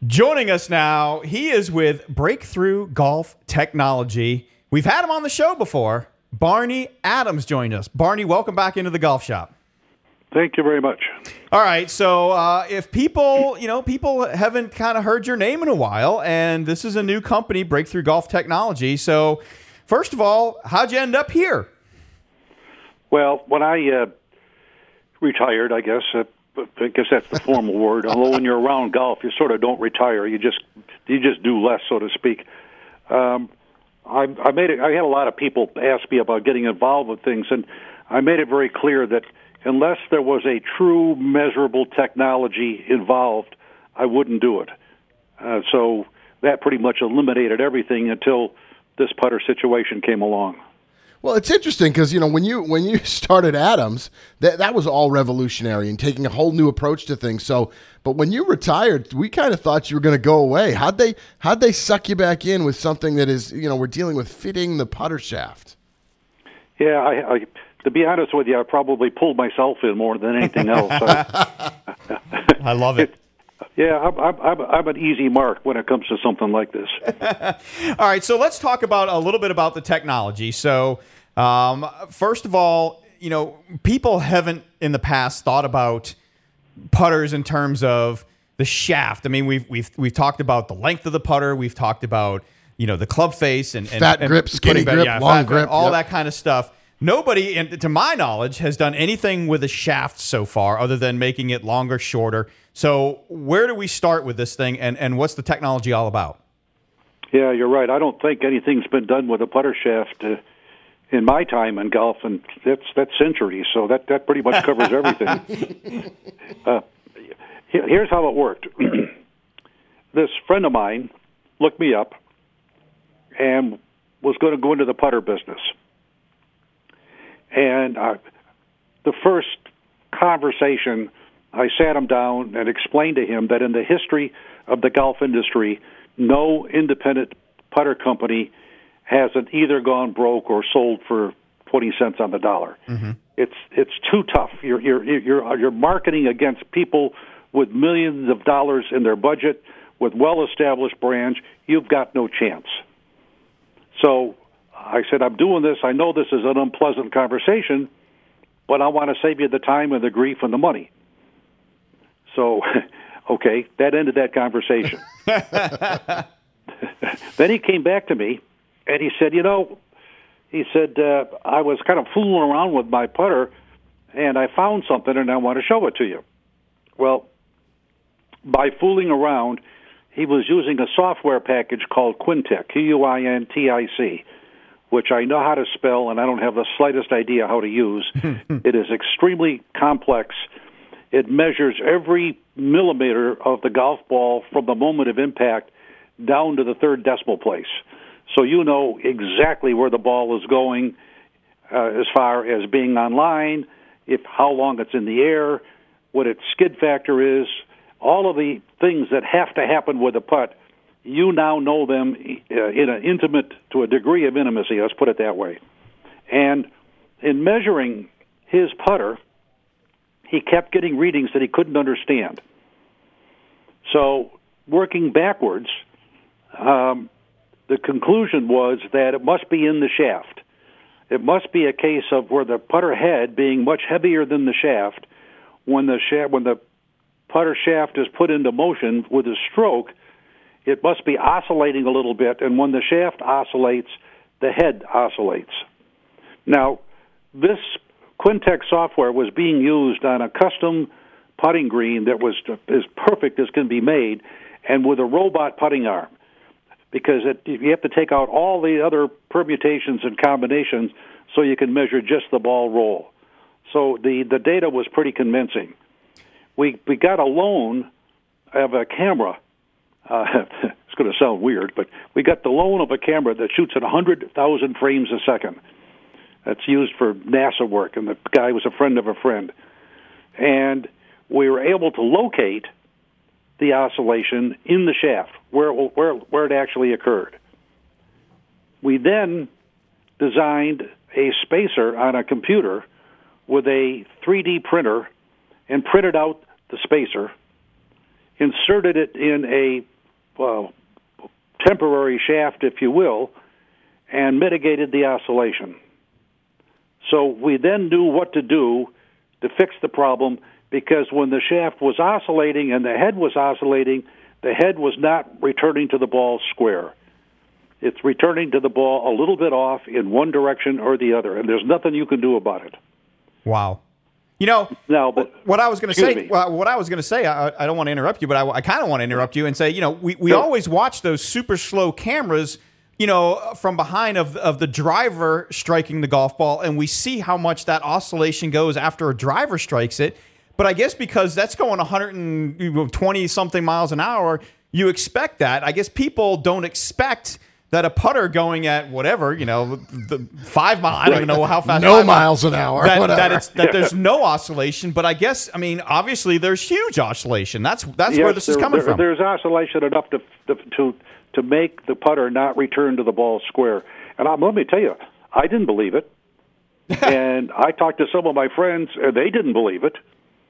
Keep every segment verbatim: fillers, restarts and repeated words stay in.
Joining us now, he is with Breakthrough Golf Technology. We've had him on the show before. Barney Adams joined us. Barney, welcome back into the golf shop. Thank you very much. All right, so uh, if people, you know, people haven't kind of heard your name in a while, and this is a new company, Breakthrough Golf Technology. So, first of all, how'd you end up here? Well, when I uh, retired, I guess, uh, I guess that's the formal word. Although when you're around golf, you sort of don't retire. You just you just do less, so to speak. Um, I, I made it. I had a lot of people ask me about getting involved with things, and I made it very clear that unless there was a true measurable technology involved, I wouldn't do it. Uh, so that pretty much eliminated everything until this putter situation came along. Well, it's interesting because, you know, when you when you started Adams, that that was all revolutionary and taking a whole new approach to things. So, but when you retired, we kind of thought you were going to go away. How'd they how'd they suck you back in with something that is, you know, we're dealing with fitting the putter shaft? Yeah, I, I to be honest with you, I probably pulled myself in more than anything else. I, I love it. Yeah, I'm, I'm, I'm an easy mark when it comes to something like this. All right, so let's talk about a little bit about the technology. So, um, first of all, you know, people haven't in the past thought about putters in terms of the shaft. I mean, we've we've we've talked about the length of the putter. We've talked about, you know, the club face and, and fat and grip, skinny better, grip, yeah, long fat grip, all yep. that kind of stuff. Nobody, and to my knowledge, has done anything with a shaft so far other than making it longer, shorter. So where do we start with this thing, and, and what's the technology all about? Yeah, you're right. I don't think anything's been done with a putter shaft uh, in my time in golf, and that's that's centuries, so that, that pretty much covers everything. uh, here's how it worked. This friend of mine looked me up and was going to go into the putter business. And uh, the first conversation, I sat him down and explained to him that in the history of the golf industry, no independent putter company hasn't either gone broke or sold for twenty cents on the dollar. Mm-hmm. It's it's too tough. You're you're you're you're marketing against people with millions of dollars in their budget, with well-established brands. You've got no chance. So I said, I'm doing this. I know this is an unpleasant conversation, but I want to save you the time and the grief and the money. So, okay, that ended that conversation. Then he came back to me, and he said, you know, he said, uh, I was kind of fooling around with my putter, and I found something, and I want to show it to you. Well, by fooling around, he was using a software package called Quintic, Q U I N T I C, which I know how to spell, and I don't have the slightest idea how to use. It is extremely complex. It measures every millimeter of the golf ball from the moment of impact down to the third decimal place. So you know exactly where the ball is going uh, as far as being on line, if how long it's in the air, what its skid factor is, all of the things that have to happen with a putt. You now know them uh, in an intimate, to a degree of intimacy, let's put it that way. And in measuring his putter, he kept getting readings that he couldn't understand. So working backwards, um, the conclusion was that it must be in the shaft. It must be a case of where the putter head being much heavier than the shaft, when the shaft, when the putter shaft is put into motion with a stroke, it must be oscillating a little bit, and when the shaft oscillates, the head oscillates. Now, this Quintic software was being used on a custom putting green that was as perfect as can be made, and with a robot putting arm, because it, you have to take out all the other permutations and combinations so you can measure just the ball roll. So the, the data was pretty convincing. We we got a loan of a camera. Uh, it's going to sound weird, but we got the loan of a camera that shoots at one hundred thousand frames a second. That's used for NASA work, and the guy was a friend of a friend. And we were able to locate the oscillation in the shaft, where where where it actually occurred. We then designed a spacer on a computer with a three D printer and printed out the spacer, inserted it in a uh, temporary shaft, if you will, and mitigated the oscillation. So we then knew what to do to fix the problem, because when the shaft was oscillating and the head was oscillating, the head was not returning to the ball square. It's returning to the ball a little bit off in one direction or the other, and there's nothing you can do about it. Wow. You know, no, but, what I was going to say, well, what I was going to say, I, I don't want to interrupt you, but I, I kind of want to interrupt you and say, you know, we, we sure. always watch those super slow cameras, you know, from behind of, of the driver striking the golf ball, and we see how much that oscillation goes after a driver strikes it. But I guess because that's going one hundred twenty something miles an hour, you expect that. I guess people don't expect that a putter going at whatever, you know, the five miles, I don't even know how fast. No miles an hour. That, that, it's, that there's no oscillation. But I guess, I mean, obviously there's huge oscillation. That's that's yes, where this there, is coming there, from. There's oscillation enough to, to to to make the putter not return to the ball square. And I'm, let me tell you, I didn't believe it. And I talked to some of my friends, and they didn't believe it.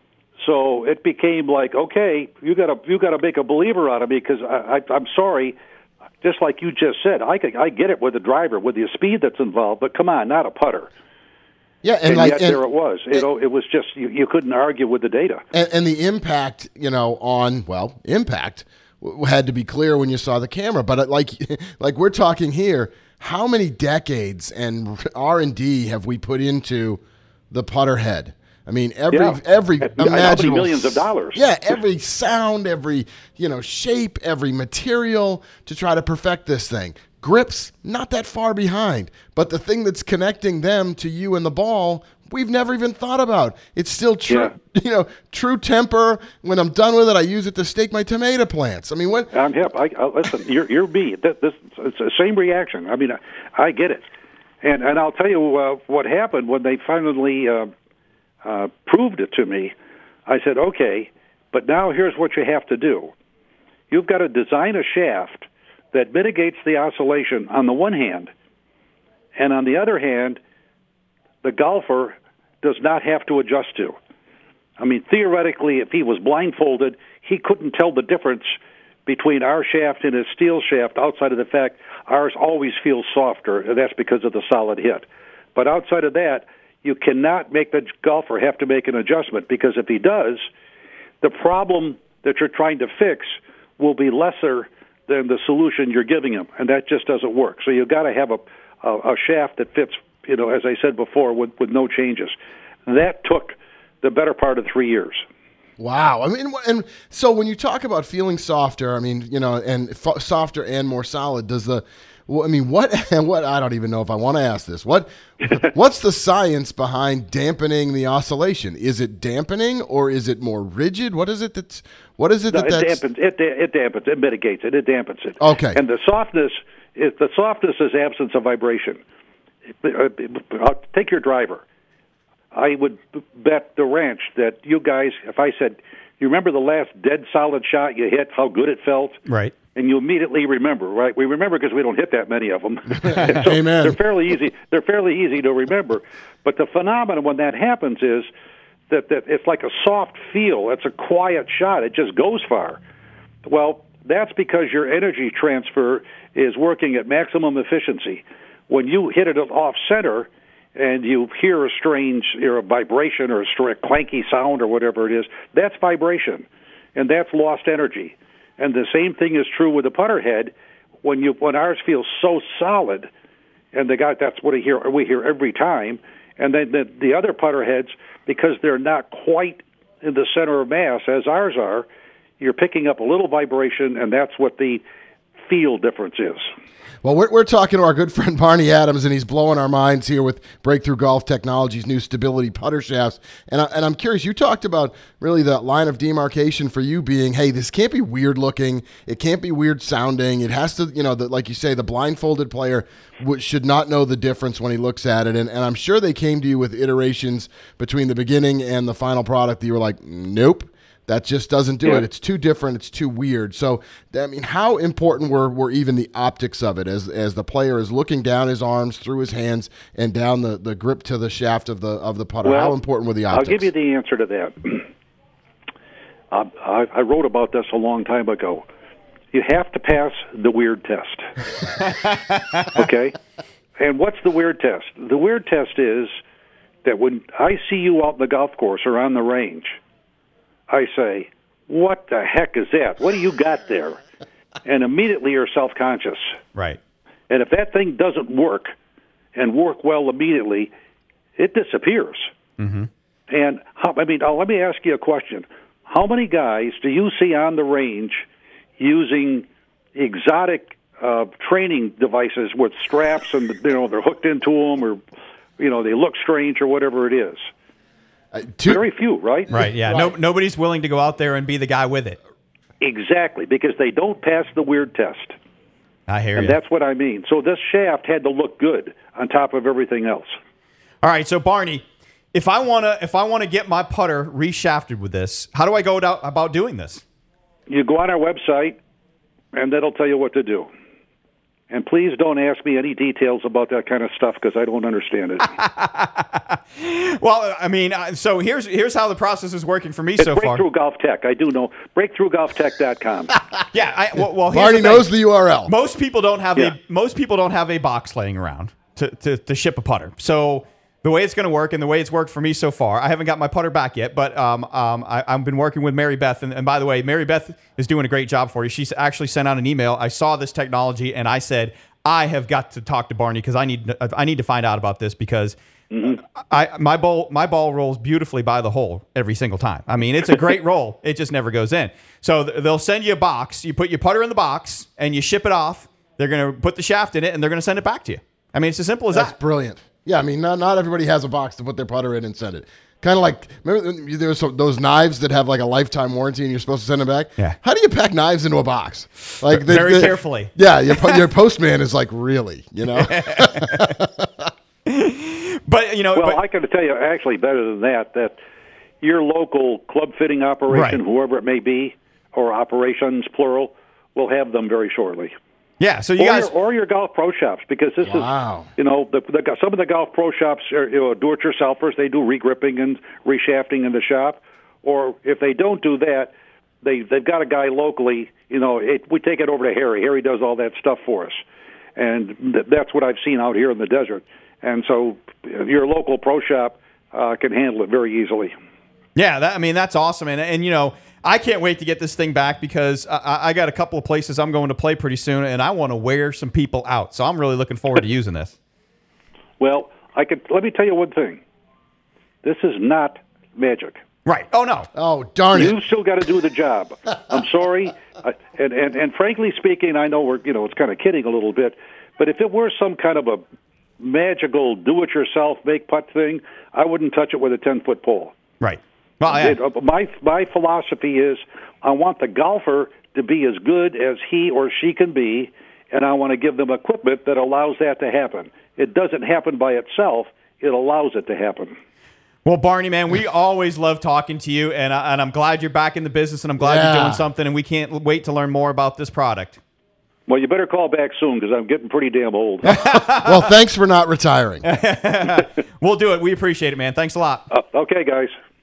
So it became like, okay, you got to you got to make a believer out of me, because I, I, I'm sorry. Just like you just said, I could, I get it with the driver, with the speed that's involved, but come on, not a putter. Yeah, and, and like, yet and, there it was. You know, it was just you, you couldn't argue with the data. And, and the impact, you know, on well, impact w- had to be clear when you saw the camera. But like, like we're talking here, how many decades and R and D have we put into the putter head? I mean, every yeah. every At, imaginable millions of dollars. Yeah, every sound, every you know shape, every material to try to perfect this thing. Grips, not that far behind, but the thing that's connecting them to you and the ball, we've never even thought about. It's still true, yeah. you know, true temper. When I'm done with it, I use it to stake my tomato plants. I mean, what? I'm hip. I, I, listen, you're you're me. That, this, it's the same reaction. I mean, I, I get it, and and I'll tell you uh, what happened when they finally. Uh, Uh, proved it to me. I said, okay, but now here's what you have to do. You've got to design a shaft that mitigates the oscillation on the one hand, and on the other hand, the golfer does not have to adjust to. I mean, theoretically, if he was blindfolded, he couldn't tell the difference between our shaft and his steel shaft, outside of the fact ours always feels softer, and that's because of the solid hit. But outside of that, you cannot make the golfer have to make an adjustment, because if he does, the problem that you're trying to fix will be lesser than the solution you're giving him, and that just doesn't work. So you've got to have a, a, a shaft that fits, you know, as I said before, with, with no changes. That took the better part of three years. Wow. I mean, and so when you talk about feeling softer, I mean, you know, and f- softer and more solid, does the Well, I mean, what? What? I don't even know if I want to ask this. What? What's the science behind dampening the oscillation? Is it dampening, or is it more rigid? What is it that's? What is it no, that it that's? dampens? It, it dampens. It mitigates it. It dampens it. Okay. And the softness is the softness is absence of vibration. I'll take your driver. I would bet the ranch that you guys, if I said, you remember the last dead solid shot you hit, how good it felt? Right. And you immediately remember, right? We remember because we don't hit that many of them. so Amen. They're fairly easy. They're fairly easy to remember. But the phenomenon when that happens is that, that it's like a soft feel. It's a quiet shot. It just goes far. Well, that's because your energy transfer is working at maximum efficiency. When you hit it off center and you hear a strange you know, vibration or a strange, clanky sound or whatever it is, that's vibration, and that's lost energy. And the same thing is true with the putter head. When you when ours feels so solid, and the guy that's what we hear we hear every time. And then the, the other putter heads, because they're not quite in the center of mass as ours are, you're picking up a little vibration, and that's what the feel difference is. Well, we're, we're talking to our good friend Barney Adams, and he's blowing our minds here with Breakthrough Golf Technologies' new stability putter shafts. And, I, and I'm curious, you talked about really the line of demarcation for you being, hey, this can't be weird looking. It can't be weird sounding. It has to, you know, the, like you say, the blindfolded player w- should not know the difference when he looks at it. And, and I'm sure they came to you with iterations between the beginning and the final product that you were like, nope. That just doesn't do yeah. it. It's too different. It's too weird. So, I mean, how important were, were even the optics of it as as the player is looking down his arms, through his hands, and down the, the grip to the shaft of the of the putter? Well, how important were the optics? I'll give you the answer to that. uh, I, I wrote about this a long time ago. you have to pass the weird test. Okay? And what's the weird test? The weird test is that when I see you out in the golf course or on the range, I say, what the heck is that? What do you got there? And immediately you're self-conscious. Right. And if that thing doesn't work and work well immediately, it disappears. Mm-hmm. And, how, I mean, oh, let me ask you a question. How many guys do you see on the range using exotic uh, training devices with straps and, you know, they're hooked into them or, you know, they look strange or whatever it is? Uh, two, Very few, right? Right, yeah. Right. No, nobody's willing to go out there and be the guy with it. Exactly, because they don't pass the weird test. I hear And you. that's what I mean. So this shaft had to look good on top of everything else. All right, so Barney, if I want to if I want to get my putter reshafted with this, how do I go about about doing this? You go on our website, and that'll tell you what to do. And please don't ask me any details about that kind of stuff because I don't understand it. Well, I mean, uh, so here's here's how the process is working for me It's so far. Breakthrough Golf Tech. I do know. breakthrough golf tech dot com. Yeah, I, well, well here's Barney the thing. knows the U R L. Most people don't have Yeah. a most people don't have a box laying around to, to, to ship a putter. So the way it's going to work and the way it's worked for me so far, I haven't got my putter back yet, but um, um, I, I've been working with Mary Beth. And, and by the way, Mary Beth is doing a great job for you. She's actually sent out an email. I saw this technology and I said, I have got to talk to Barney because I need I need to find out about this because mm-hmm. I my ball my ball rolls beautifully by the hole every single time. I mean, it's a great roll. It just never goes in. So th- they'll send you a box. You put your putter in the box and you ship it off. They're going to put the shaft in it and they're going to send it back to you. I mean, it's as simple as That's that. brilliant. Yeah, I mean, not, not everybody has a box to put their putter in and send it. Kind of like, remember there's some, those knives that have like a lifetime warranty and you're supposed to send them back? Yeah. How do you pack knives into a box? Like the, Very the- carefully. Yeah, your, po- your postman is like, really, you know? But, you know, Well, but, I can tell you actually better than that, that your local club fitting operation, Right. whoever it may be, or operations, plural, will have them very shortly. yeah, so you or, guys your, or your golf pro shops, because this Wow. is, you know, the, the, some of the golf pro shops are, you know, do-it-yourselfers. They do regripping and reshafting in the shop. Or if they don't do that, they, they've got a guy locally, you know, it, we take it over to Harry. Harry does all that stuff for us. And th- that's what I've seen out here in the desert. And so your local pro shop uh, can handle it very easily. Yeah, that, I mean, that's awesome. And, and, you know, I can't wait to get this thing back because I, I got a couple of places I'm going to play pretty soon, and I want to wear some people out. So I'm really looking forward to using this. Well, I could let me tell you one thing. This is not magic. Right. Oh, no. Oh, darn it. You've still got to do the job. I'm sorry, uh, and, and and frankly speaking, I know we're you know it's kind of kidding a little bit, but if it were some kind of a magical do-it-yourself make putt thing, I wouldn't touch it with a ten-foot pole. Right. Well, yeah. It, uh, my my philosophy is I want the golfer to be as good as he or she can be, and I want to give them equipment that allows that to happen. It doesn't happen by itself. It allows it to happen. Well, Barney, man, we always love talking to you, and, I, and I'm glad you're back in the business, and I'm glad Yeah. you're doing something, and we can't wait to learn more about this product. Well, you better call back soon because I'm getting pretty damn old. Well, thanks for not retiring. We'll do it. We appreciate it, man. Thanks a lot. uh, okay, guys.